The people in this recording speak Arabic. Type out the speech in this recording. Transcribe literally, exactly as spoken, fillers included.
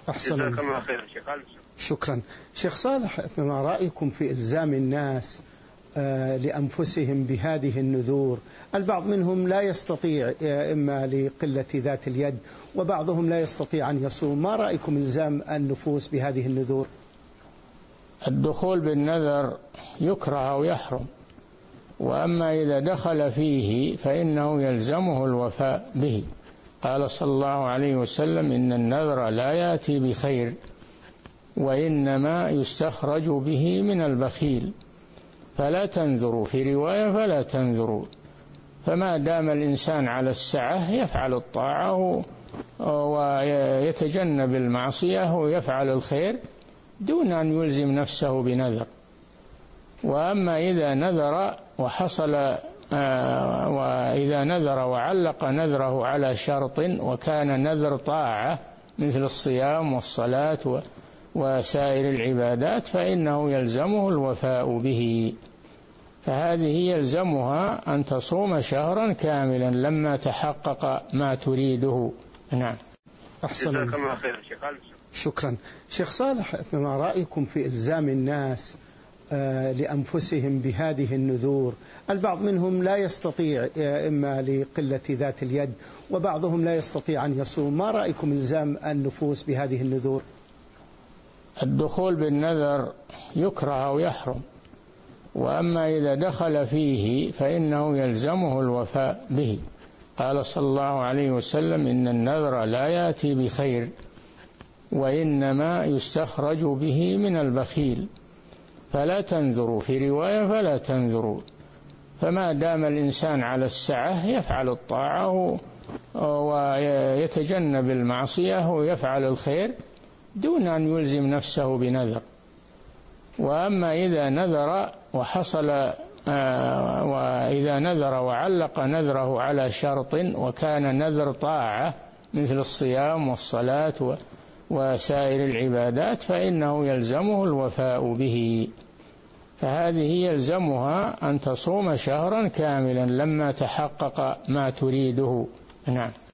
أحسن الله. جزاك الله خير شيخ. شكرا. شيخ صالح، ما رأيكم في إلزام الناس آه لأنفسهم بهذه النذور؟ البعض منهم لا يستطيع آه إما لقلة ذات اليد، وبعضهم لا يستطيع أن يصوم. ما رأيكم إلزام النفوس بهذه النذور؟ الدخول بالنذر يكره ويحرم، وأما إذا دخل فيه فإنه يلزمه الوفاء به. قال صلى الله عليه وسلم: إن النذر لا يأتي بخير وإنما يستخرج به من البخيل، فلا تنذروا، في رواية فلا تنذروا. فما دام الإنسان على السعة يفعل الطاعة ويتجنب المعصية ويفعل الخير دون أن يلزم نفسه بنذر. وأما إذا نذر وحصل آه وإذا نذر وعلق نذره على شرط وكان نذر طاعة مثل الصيام والصلاة وسائر العبادات فإنه يلزمه الوفاء به، فهذه يلزمها أن تصوم شهرا كاملا لما تحقق ما تريده. نعم. أحسن الله. شكرا. شيخ صالح، ما رأيكم في إلزام الناس آه لأنفسهم بهذه النذور؟ البعض منهم لا يستطيع آه إما لقلة ذات اليد، وبعضهم لا يستطيع أن يصوم. ما رأيكم إلزام النفوس بهذه النذور؟ الدخول بالنذر يكره ويحرم، وأما إذا دخل فيه فإنه يلزمه الوفاء به. قال صلى الله عليه وسلم: إن النذر لا يأتي بخير وإنما يستخرج به من البخيل، فلا تنذروا، في رواية فلا تنذروا. فما دام الإنسان على السعة يفعل الطاعة ويتجنب المعصية ويفعل الخير دون أن يلزم نفسه بنذر. وأما إذا نذر وحصل آه وإذا نذر وعلق نذره على شرط وكان نذر طاعة مثل الصيام والصلاة وسائر العبادات فإنه يلزمه الوفاء به، فهذه يلزمها أن تصوم شهرا كاملا لما تحقق ما تريده. نعم.